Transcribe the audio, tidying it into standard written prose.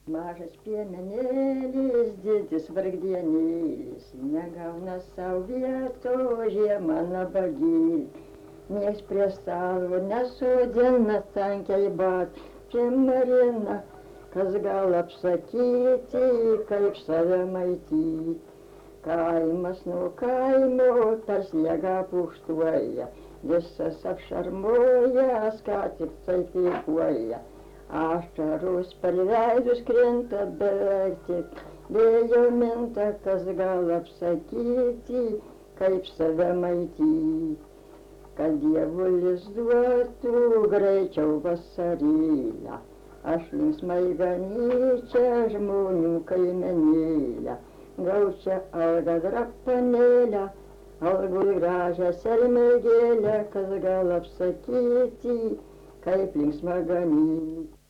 Mažas piemenėlis, didis vargdienėlis, negauna sau vietos, žiemą nabagėlį. Nieks prie stalo nesodina tankiai bat, prie marina, kas gal apsakyti, kaip save maityti. Kaimas nuo kaimo per sniegą pūkštuoja, visas apšarmoja, ką tik tai kvėpuoja. Ašaros per veidus krinta beveik tik, vėjo minta, kas gal apsakyti, kaip save maityti. Kad dievulis duotų greičiau vasarėlę, aš linksmai ganyčiau žmonių kaimenėlę. Gaučiau algą drapanėlę, algų gražią sermėgėlę, kas gal apsakyti, kaip linksma ganyti.